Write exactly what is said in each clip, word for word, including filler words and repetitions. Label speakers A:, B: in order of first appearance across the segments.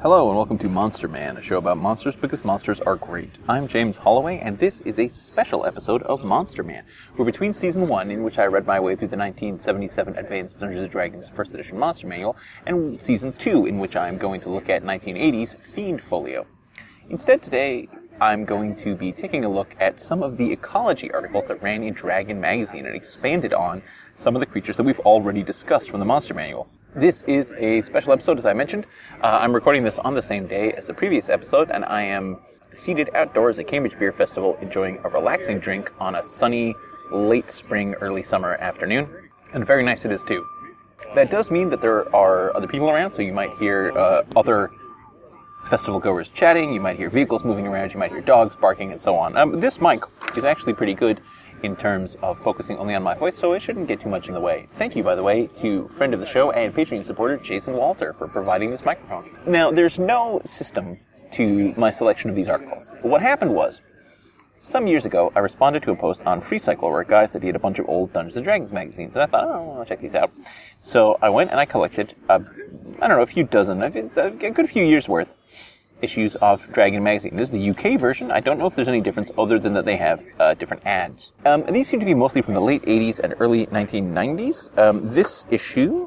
A: Hello and welcome to Monster Man, a show about monsters because monsters are great. I'm James Holloway, and this is a special episode of Monster Man. We're between Season one, in which I read my way through the nineteen seventy-seven Advanced Dungeons and Dragons first Edition Monster Manual, and Season two, in which I'm going to look at nineteen eighties Fiend Folio. Instead today, I'm going to be taking a look at some of the ecology articles that ran in Dragon Magazine and expanded on some of the creatures that we've already discussed from the Monster Manual. This is a special episode, as I mentioned. Uh, I'm recording this on the same day as the previous episode, and I am seated outdoors at Cambridge Beer Festival enjoying a relaxing drink on a sunny, late spring, early summer afternoon. And very nice it is, too. That does mean that there are other people around, so you might hear uh, other festival goers chatting, you might hear vehicles moving around, you might hear dogs barking, and so on. Um, this mic is actually pretty good in terms of focusing only on my voice, so it shouldn't get too much in the way. Thank you, by the way, to friend of the show and Patreon supporter Jason Walter for providing this microphone. Now, there's no system to my selection of these articles. But what happened was, some years ago, I responded to a post on FreeCycle where a guy said he had a bunch of old Dungeons and Dragons magazines, and I thought, oh, I'll check these out. So I went and I collected, uh, I don't know, a few dozen, a good few years worth issues of Dragon Magazine. This is the U K version. I don't know if there's any difference other than that they have uh, different ads. Um, and these seem to be mostly from the late eighties and early nineteen nineties. Um, this issue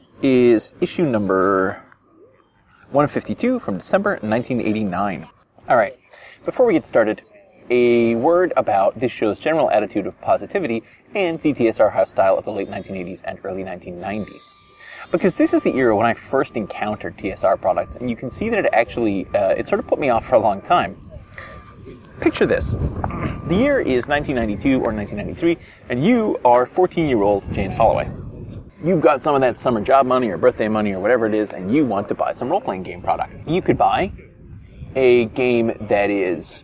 A: is issue number one fifty-two from December nineteen eighty-nine. All right. Before we get started, a word about this show's general attitude of positivity and the T S R house style of the late nineteen eighties and early nineteen nineties. Because this is the era when I first encountered T S R products, and you can see that it actually, uh, it sort of put me off for a long time. Picture this. The year is nineteen ninety-two or nineteen ninety-three, and you are fourteen-year-old James Holloway. You've got some of that summer job money or birthday money or whatever it is, and you want to buy some role-playing game product. You could buy a game that is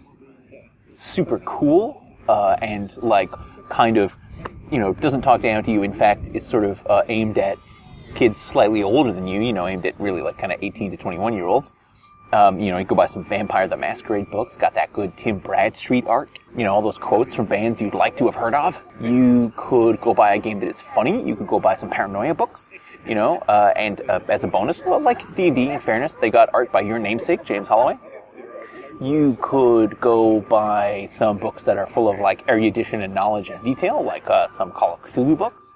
A: super cool uh, and, like, kind of, you know, doesn't talk down to you. In fact, it's sort of uh, aimed at kids slightly older than you, you know, aimed at really like kind of eighteen to twenty-one year olds. Um, you know, you go buy some Vampire the Masquerade books, got that good Tim Bradstreet art, you know, all those quotes from bands you'd like to have heard of. You could go buy a game that is funny. You could go buy some Paranoia books, you know, uh, and uh, as a bonus, well, like D and D, in fairness, they got art by your namesake, James Holloway. You could go buy some books that are full of like erudition and knowledge and detail, like uh, some Call of Cthulhu books.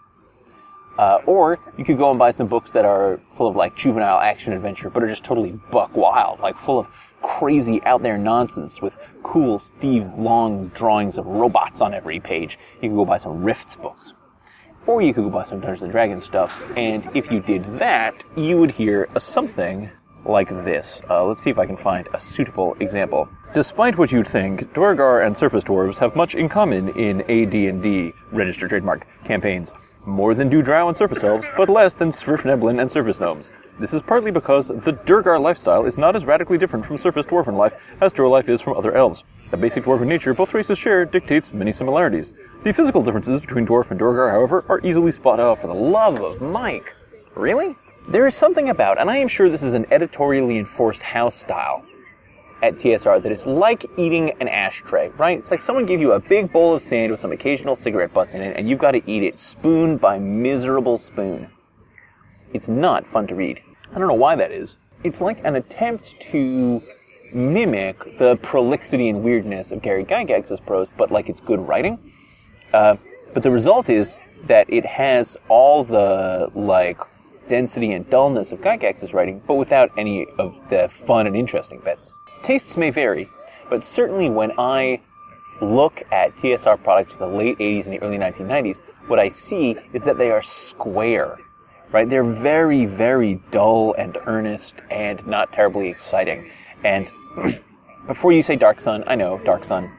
A: Uh, or you could go and buy some books that are full of like juvenile action adventure, but are just totally buck wild, like full of crazy out there nonsense with cool Steve Long drawings of robots on every page. You could go buy some Rifts books. Or you could go buy some Dungeons and Dragons stuff, and if you did that, you would hear a something like this. Uh, let's see if I can find a suitable example. Despite what you'd think, Duergar and Surface Dwarves have much in common in A D and D, registered trademark, campaigns. More than do Drow and Surface Elves, but less than Svirfneblin and Surface Gnomes. This is partly because the Duergar lifestyle is not as radically different from Surface Dwarven life as Drow life is from other elves. The basic dwarven nature both races share dictates many similarities. The physical differences between Dwarf and Duergar, however, are easily spotted out. For the love of Mike! Really? There is something about, and I am sure this is an editorially enforced house style at T S R, that is like eating an ashtray, right? It's like someone gave you a big bowl of sand with some occasional cigarette butts in it, and you've got to eat it spoon by miserable spoon. It's not fun to read. I don't know why that is. It's like an attempt to mimic the prolixity and weirdness of Gary Gygax's prose, but like it's good writing. Uh, but the result is that it has all the, like, density and dullness of Gygax's writing, but without any of the fun and interesting bits. Tastes may vary, but certainly when I look at T S R products from the late eighties and the early nineteen nineties, what I see is that they are square, right? They're very, very dull and earnest and not terribly exciting. And before you say Dark Sun, I know, Dark Sun.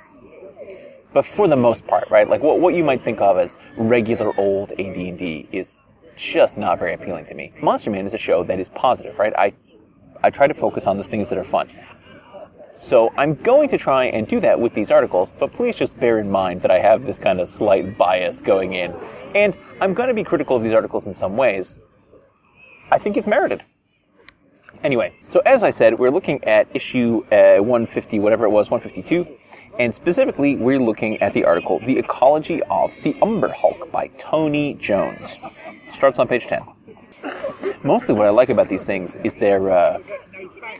A: But for the most part, right, like what, what you might think of as regular old A D and D is just not very appealing to me. Monster Man is a show that is positive, right? I, I try to focus on the things that are fun. So I'm going to try and do that with these articles, but please just bear in mind that I have this kind of slight bias going in. And I'm going to be critical of these articles in some ways. I think it's merited. Anyway, so as I said, we're looking at issue uh, one fifty, whatever it was, one fifty-two. And specifically, we're looking at the article, The Ecology of the Umber Hulk by Tony Jones. Starts on page ten. Mostly what I like about these things is their... Uh,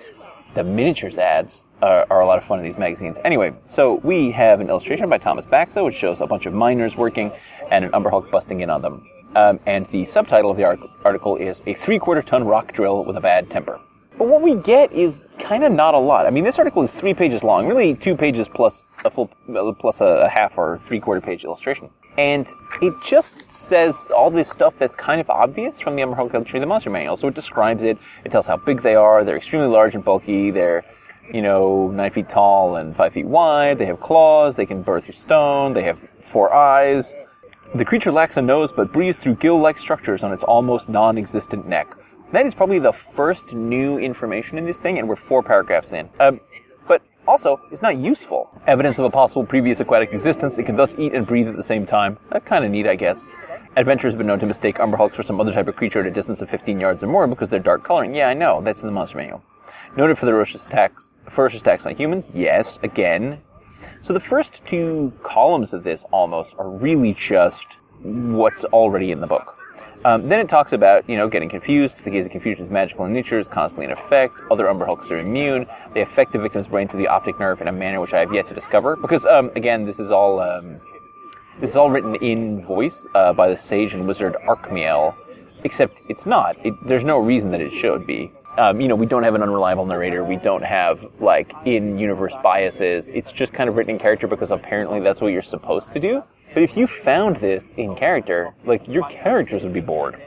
A: the miniatures ads are, are a lot of fun in these magazines. Anyway, so we have an illustration by Thomas Baxa, which shows a bunch of miners working and an Umber Hulk busting in on them. Um, and the subtitle of the article is A Three-Quarter Ton Rock Drill with a Bad Temper. But what we get is kind of not a lot. I mean, this article is three pages long, really two pages plus a full, plus a half or three-quarter page illustration. And it just says all this stuff that's kind of obvious from the Umber Hulk Entry in the Monster Manual. So it describes it, it tells how big they are, they're extremely large and bulky, they're, you know, nine feet tall and five feet wide, they have claws, they can burrow through stone, they have four eyes. The creature lacks a nose but breathes through gill-like structures on its almost non-existent neck. That is probably the first new information in this thing, and we're four paragraphs in. Um, but also, it's not useful. Evidence of a possible previous aquatic existence. It can thus eat and breathe at the same time. That's kind of neat, I guess. Adventurers have been known to mistake Umber Hulks for some other type of creature at a distance of fifteen yards or more because they're dark coloring. Yeah, I know. That's in the Monster Manual. Noted for the ferocious attacks, ferocious attacks on humans. Yes, again. So the first two columns of this almost are really just what's already in the book. Um, then it talks about, you know, getting confused. The gaze of confusion is magical in nature, is constantly in effect. Other Umber Hulks are immune. They affect the victim's brain through the optic nerve in a manner which I have yet to discover. Because, um, again, this is all um, this is all written in voice uh, by the sage and wizard Arkmiel, except it's not. It, there's no reason that it should be. Um, you know, we don't have an unreliable narrator. We don't have, like, in-universe biases. It's just kind of written in character because apparently that's what you're supposed to do. But if you found this in character, like, your characters would be bored.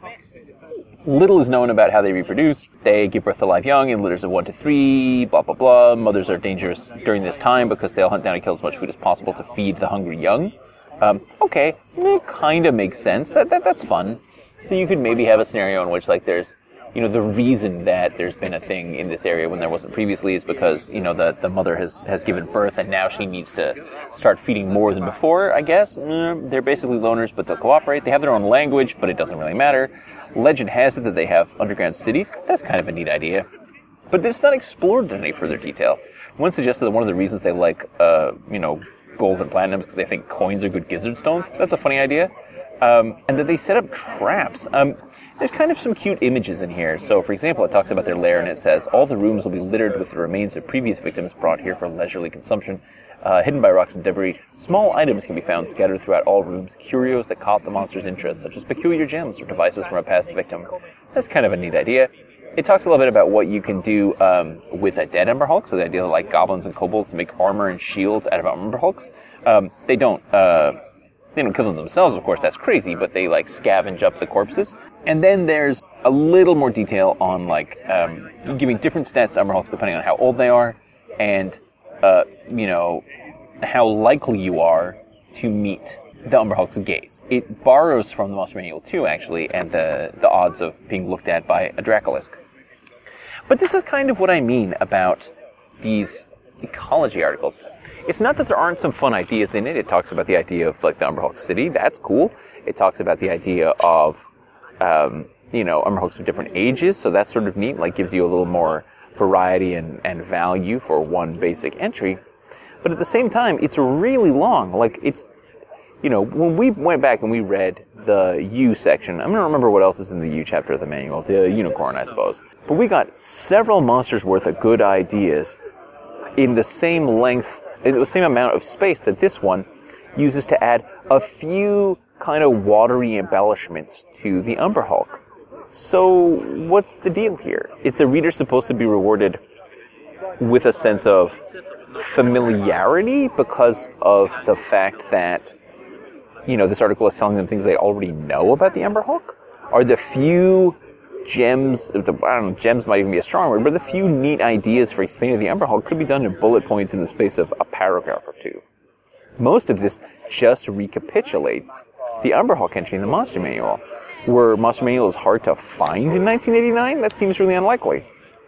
A: Little is known about how they reproduce. They give birth to live young in litters of one to three, blah, blah, blah. Mothers are dangerous during this time because they'll hunt down and kill as much food as possible to feed the hungry young. Um, okay, it kind of makes sense. That, that That's fun. So you could maybe have a scenario in which, like, there's, you know, the reason that there's been a thing in this area when there wasn't previously is because, you know, the, the mother has, has given birth and now she needs to start feeding more than before, I guess. Mm, they're basically loners, but they'll cooperate. They have their own language, but it doesn't really matter. Legend has it that they have underground cities. That's kind of a neat idea. But it's not explored in any further detail. One suggested that one of the reasons they like, uh, you know, gold and platinum is because they think coins are good gizzard stones. That's a funny idea. Um, and that they set up traps. Um, there's kind of some cute images in here. So, for example, it talks about their lair, and it says, all the rooms will be littered with the remains of previous victims brought here for leisurely consumption. Uh, hidden by rocks and debris, small items can be found scattered throughout all rooms, curios that caught the monster's interest, such as peculiar gems or devices from a past victim. That's kind of a neat idea. It talks a little bit about what you can do um, with a dead Umber Hulk, so the idea that, like, goblins and kobolds make armor and shields out of Umber Hulks. Um, they don't... Uh, They don't kill them themselves, of course, that's crazy, but they, like, scavenge up the corpses. And then there's a little more detail on, like, um, giving different stats to Umber Hulks depending on how old they are, and, uh, you know, how likely you are to meet the Umber Hulk's gaze. It borrows from the Monster Manual too, actually, and the, the odds of being looked at by a Dracolisk. But this is kind of what I mean about these ecology articles. It's not that there aren't some fun ideas in it. It talks about the idea of, like, the Umber Hulk city. That's cool. It talks about the idea of, um, you know, Umber Hulks of different ages. So that's sort of neat. Like, gives you a little more variety and, and value for one basic entry. But at the same time, it's really long. Like, it's, you know, when we went back and we read the U section, I'm going to remember what else is in the U chapter of the manual. The unicorn, I suppose. But we got several monsters worth of good ideas in the same length, in the same amount of space that this one uses to add a few kind of watery embellishments to the Umber Hulk. So what's the deal here? Is the reader supposed to be rewarded with a sense of familiarity because of the fact that, you know, this article is telling them things they already know about the Umber Hulk? Are the few gems, I don't know, gems might even be a strong word, but the few neat ideas for explaining the Umber Hulk could be done in bullet points in the space of a paragraph or two. Most of this just recapitulates the Umber Hulk entry in the Monster Manual. Were Monster Manual is hard to find in nineteen eighty-nine? That seems really unlikely.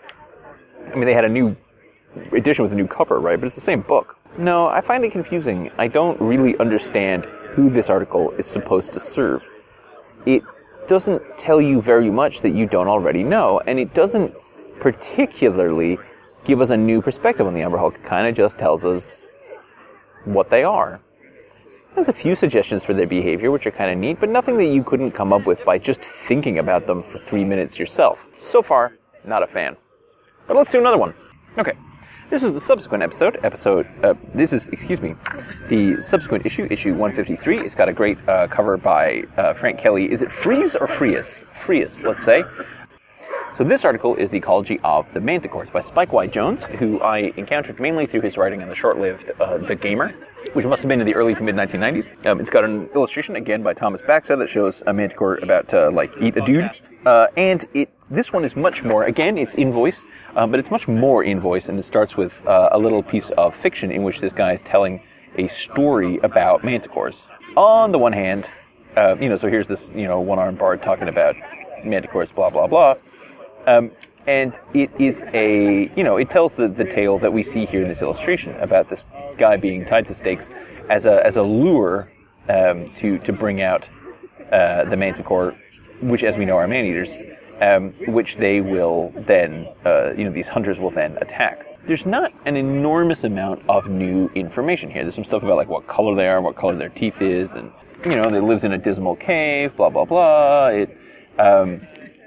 A: I mean, they had a new edition with a new cover, right? But it's the same book. No, I find it confusing. I don't really understand who this article is supposed to serve. It doesn't tell you very much that you don't already know, and it doesn't particularly give us a new perspective on the Umber Hulk. It kind of just tells us what they are. There's a few suggestions for their behavior, which are kind of neat, but nothing that you couldn't come up with by just thinking about them for three minutes yourself. So far, not a fan. But let's do another one. Okay. This is the subsequent episode. Episode, uh, this is, excuse me, the subsequent issue, issue one fifty-three. It's got a great uh, cover by uh, Frank Kelly. Is it Freeze or Freas? Freas, let's say. So this article is The Ecology of the Manticores by Spike Y. Jones, who I encountered mainly through his writing on the short-lived uh, The Gamer, which must have been in the early to mid nineteen nineties. Um, it's got an illustration, again, by Thomas Baxa that shows a manticore about to, like, eat a dude. Uh, and it this one is much more, again, it's in voice, uh, but it's much more in voice, and it starts with uh, a little piece of fiction in which this guy is telling a story about manticores. On the one hand, uh, you know, so here's this, you know, one-armed bard talking about manticores, blah, blah, blah. Um, and it is a, you know, it tells the, the tale that we see here in this illustration about this guy being tied to stakes as a as a lure um, to, to bring out uh, the manticore, which, as we know, are man-eaters, um, which they will then, uh, you know, these hunters will then attack. There's not an enormous amount of new information here. There's some stuff about, like, what color they are, what color their teeth is, and, you know, it lives in a dismal cave, blah, blah, blah. It um,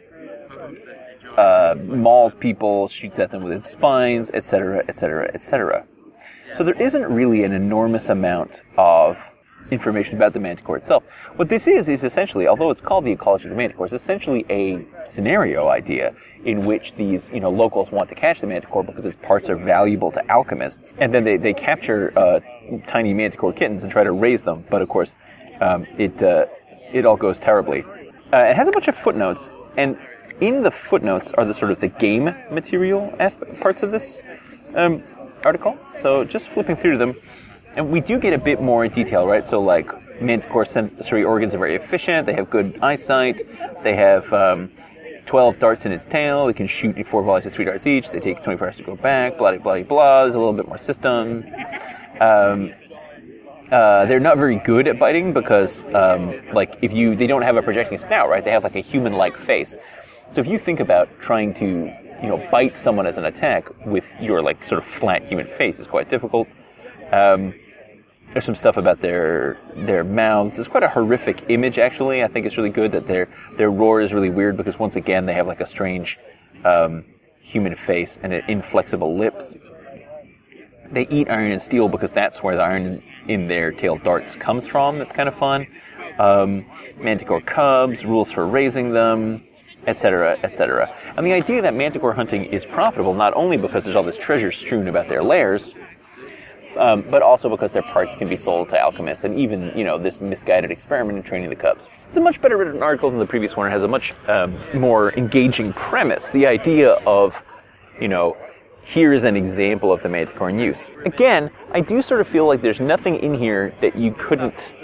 A: uh, mauls people, shoots at them with its spines, et cetera, et cetera, et cetera. So there isn't really an enormous amount of information about the manticore itself. What this is, is essentially, although it's called The Ecology of the Manticore, it's essentially a scenario idea in which these, you know, locals want to catch the manticore because its parts are valuable to alchemists. And then they, they capture uh, tiny manticore kittens and try to raise them. But of course, um, it uh, it all goes terribly. Uh, it has a bunch of footnotes, and in the footnotes are the sort of the game material aspect, parts of this um, article. So just flipping through them, and we do get a bit more detail, right? So, like, manticore sensory organs are very efficient. They have good eyesight. They have um, twelve darts in its tail. It can shoot four volleys of three darts each. They take twenty-four hours to go back. Blah, blah, blah. There's a little bit more system. Um, uh, they're not very good at biting because, um, like, if you, they don't have a projecting snout, right? They have, like, a human-like face. So if you think about trying to, you know, bite someone as an attack with your, like, sort of flat human face, it's quite difficult. Um, There's some stuff about their their mouths. It's quite a horrific image, actually. I think it's really good that their their roar is really weird because, once again, they have like a strange um, human face and inflexible lips. They eat iron and steel because that's where the iron in their tail darts comes from. That's kind of fun. Um, manticore cubs, rules for raising them, et cetera, et cetera. And the idea that manticore hunting is profitable not only because there's all this treasure strewn about their lairs, Um, but also because their parts can be sold to alchemists, and even, you know, this misguided experiment in training the cubs. It's a much better written article than the previous one. It has a much um, more engaging premise. The idea of, you know, here is an example of the manticore in use. Again, I do sort of feel like there's nothing in here that you couldn't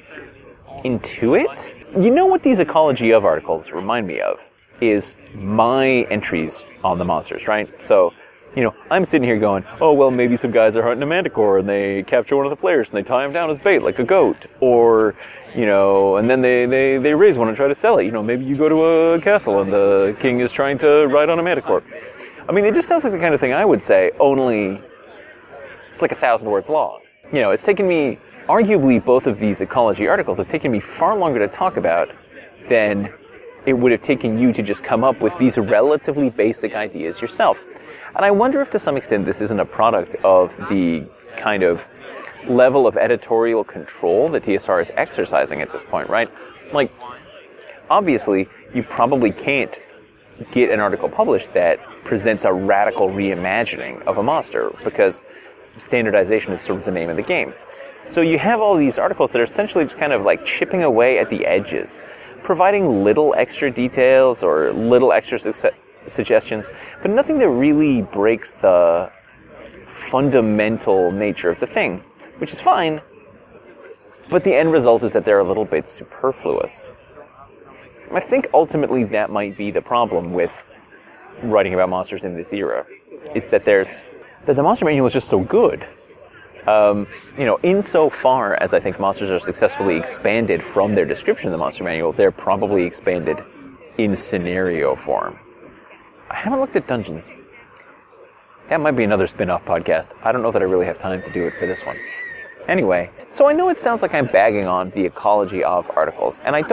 A: intuit. You know what these Ecology of articles remind me of? Is my entries on the monsters, right? So, you know, I'm sitting here going, oh, well, maybe some guys are hunting a manticore and they capture one of the players and they tie him down as bait, like a goat. Or, you know, and then they, they, they raise one and try to sell it. You know, maybe you go to a castle and the king is trying to ride on a manticore. I mean, it just sounds like the kind of thing I would say, only it's like a thousand words long. You know, it's taken me, arguably both of these Ecology articles have taken me far longer to talk about than it would have taken you to just come up with these relatively basic ideas yourself. And I wonder if to some extent this isn't a product of the kind of level of editorial control that T S R is exercising at this point, right? Like, obviously, you probably can't get an article published that presents a radical reimagining of a monster, because standardization is sort of the name of the game. So you have all these articles that are essentially just kind of like chipping away at the edges, providing little extra details or little extra success suggestions, but nothing that really breaks the fundamental nature of the thing, which is fine, but the end result is that they're a little bit superfluous. I think ultimately that might be the problem with writing about monsters in this era, is that there's that the monster manual is just so good. Um, you know, insofar as I think monsters are successfully expanded from their description of the monster manual, they're probably expanded in scenario form. I haven't looked at Dungeons. That might be another spin-off podcast. I don't know that I really have time to do it for this one. Anyway, so I know it sounds like I'm bagging on the Ecology of articles, and I don't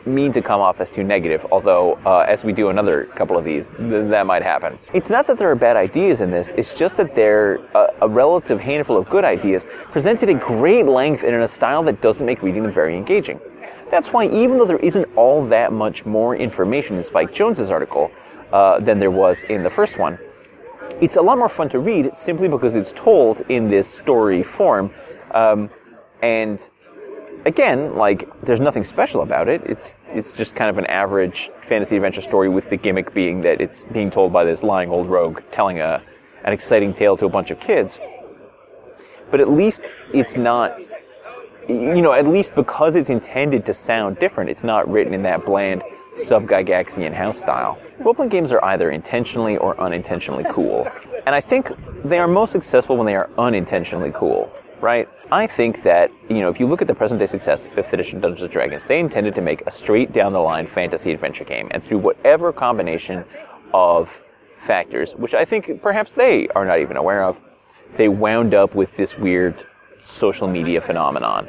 A: mean to come off as too negative, although uh, as we do another couple of these, th- that might happen. It's not that there are bad ideas in this, it's just that they're a, a relative handful of good ideas presented at great length and in a style that doesn't make reading them very engaging. That's why even though there isn't all that much more information in Spike Jonze's article uh, than there was in the first one, it's a lot more fun to read simply because it's told in this story form, um, and again, like, there's nothing special about it. It's it's just kind of an average fantasy adventure story with the gimmick being that it's being told by this lying old rogue telling a an exciting tale to a bunch of kids. But at least it's not, you know, at least because it's intended to sound different, it's not written in that bland sub-Gygaxian house style. Role-playing games are either intentionally or unintentionally cool. And I think they are most successful when they are unintentionally cool. Right? I think that, you know, if you look at the present-day success of fifth edition Dungeons and Dragons, they intended to make a straight-down-the-line fantasy adventure game, and through whatever combination of factors, which I think perhaps they are not even aware of, they wound up with this weird social media phenomenon.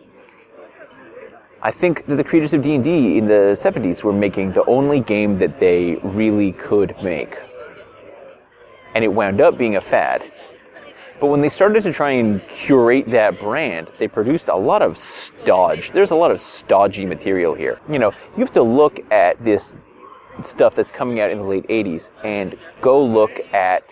A: I think that the creators of D and D in the seventies were making the only game that they really could make. And it wound up being a fad. But when they started to try and curate that brand, they produced a lot of stodge. There's a lot of stodgy material here. You know, you have to look at this stuff that's coming out in the late eighties and go look at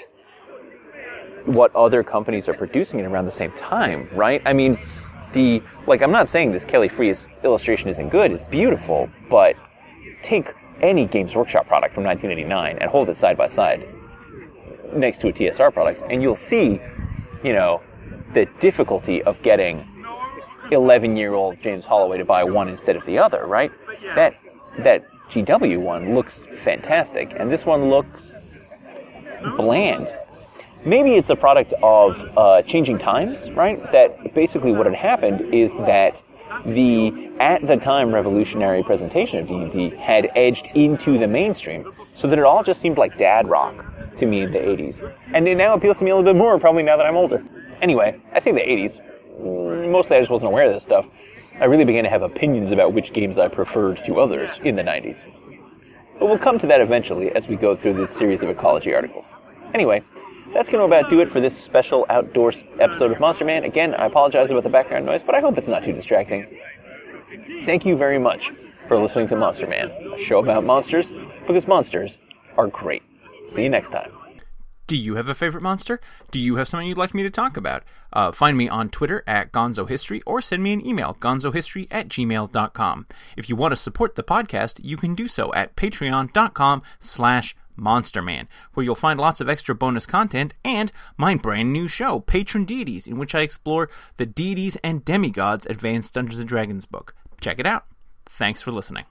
A: what other companies are producing it around the same time, right? I mean, the, like, I'm not saying this Kelly Freas illustration isn't good, it's beautiful, but take any Games Workshop product from nineteen eighty-nine and hold it side by side next to a T S R product, and you'll see, you know, the difficulty of getting eleven-year-old James Holloway to buy one instead of the other, right? That that G W one looks fantastic, and this one looks bland. Maybe it's a product of uh, changing times, right? That basically what had happened is that the, at the time, revolutionary presentation of D and D had edged into the mainstream, so that it all just seemed like dad rock to me in the eighties. And it now appeals to me a little bit more, probably now that I'm older. Anyway, I say the eighties. Mostly I just wasn't aware of this stuff. I really began to have opinions about which games I preferred to others in the nineties. But we'll come to that eventually as we go through this series of ecology articles. Anyway, that's going to about do it for this special outdoor episode of Monster Man. Again, I apologize about the background noise, but I hope it's not too distracting. Thank you very much for listening to Monster Man, a show about monsters, because monsters are great. See you next time.
B: Do you have a favorite monster? Do you have something you'd like me to talk about? Uh, find me on Twitter at GonzoHistory or send me an email, gonzohistory at gmail dot com. If you want to support the podcast, you can do so at patreon.com slash monsterman, where you'll find lots of extra bonus content and my brand new show, Patron Deities, in which I explore the deities and demigods Advanced Dungeons and Dragons book. Check it out. Thanks for listening.